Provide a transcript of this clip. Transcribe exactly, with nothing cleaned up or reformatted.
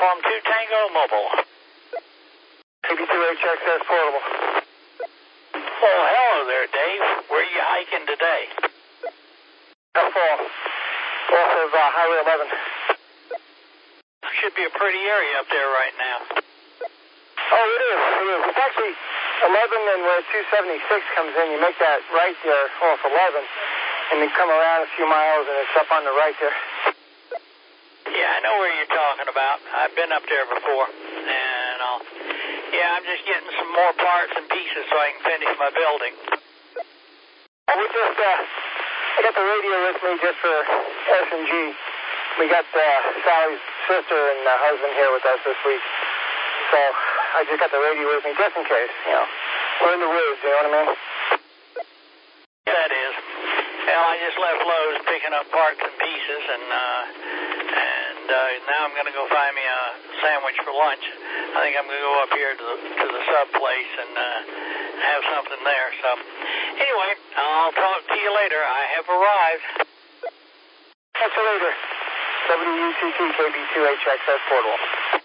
Uniform two Tango Mobile. K B two H X S Portable. Well, hello there, Dave. Where are you hiking today? F four. Off of uh, Highway eleven. Should be a pretty area up there right now. Oh, it is. It is. It's actually eleven and where two seventy-six comes in. You make that right there off eleven, and then come around a few miles, and it's up on the right there. Yeah, I know where you're talking about. I've been up there before, and I'll, yeah, I'm just getting some more parts and pieces so I can finish my building. Oh, we just, uh, I got the radio with me just for S and G. We got uh, Sally's sister and uh, husband here with us this week, so I just got the radio with me just in case, you know. We're in the woods, you know what I mean? That is. Well, I just left Lowe's picking up parts and pieces, and uh, and uh, now I'm going to go find me a sandwich for lunch. I think I'm going to go up here to the, to the sub place and uh, have something there. So, anyway, I'll talk to you later. I have arrived. Catch you later. W U T T K B two H X S Portable.